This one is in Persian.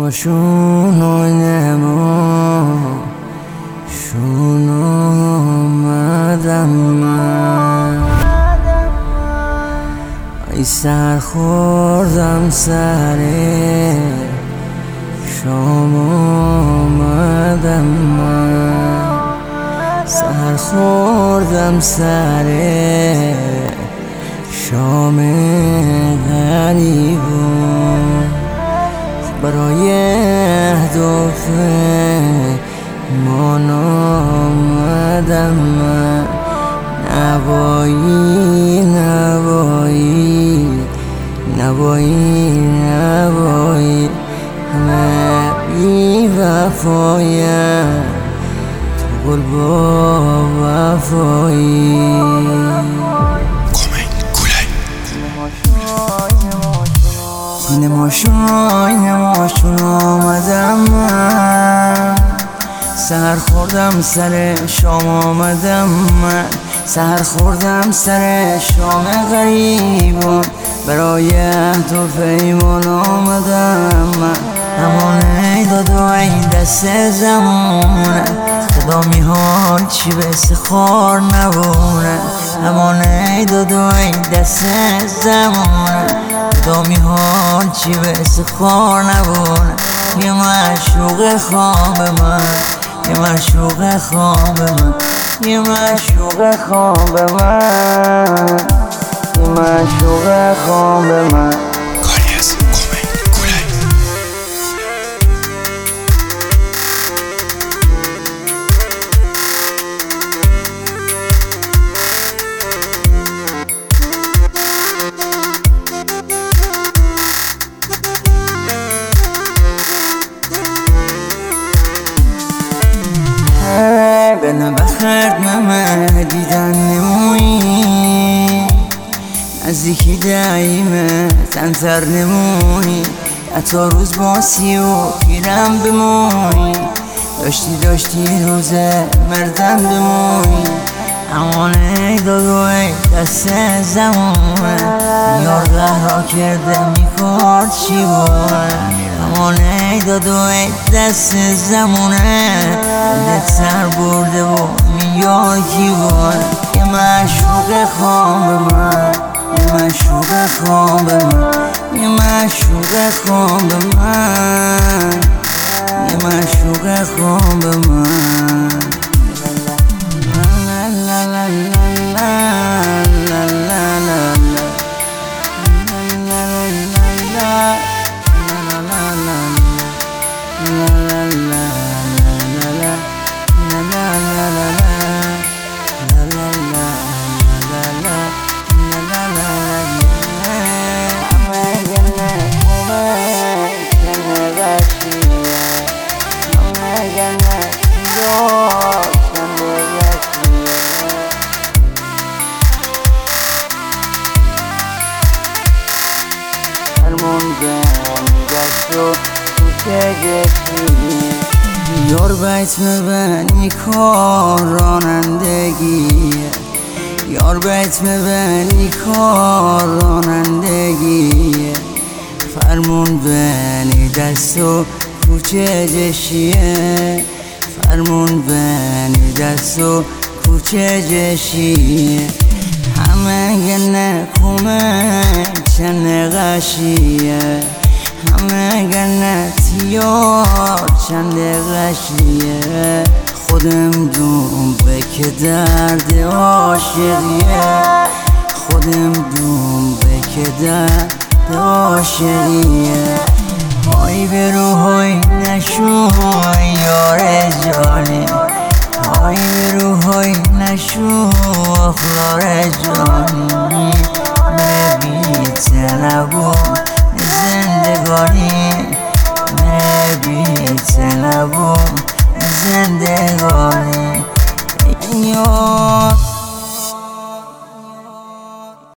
نماشون آمدم من ای سر خوردم سر شام آمدم من سر خوردم سر شام غریبون برای اهداف من آمدم من نوایی نوایی نوایی نوایی همه بی وفایم تو گل با وفایی نماشون آمدم من سحر خوردم سر شام آمدم من سحر خوردم سر شام غریبان برای اهداف ایمان آمدم من همان ای داد و ای دست زمونه خدا میحال چی بس خار نبونه همان ای داد و ای دست زمونه خدا میحال چی بس خار نبونه یه معشوق خواب من یه معشوق خواب من یه معشوق خواب من یه معشوق خواب من بنا بخرد ممه دیدن نمونی نزدیکی دایمه تنتر نمونی حتی روز باسی و پیرم بمونی داشتی روزه مردم بمونی امان ای دادوی دست زمونه یار قهرا کرده میکرد چی بونه امان ای دادوی دست زمونه دلت سر برده و میار کی بونه یه معشوق خواب من یه معشوق خواب من یه معشوق خواب من یه معشوق خواب من یار بیت مبنی کار رانندگی یار بیت مبنی کار رانندگی فرمون بنی دست و کوچه جشیه فرمون بنی دست و کوچه جشیه همه گنه کمک چند غشیه همه گنت یار چند غشیه خودم دنبه که درد عاشقیه خودم دنبه که درد عاشقیه های برو های نشو یار جانی های برو های نشو اخلار جانی ببی طلبو زندگانی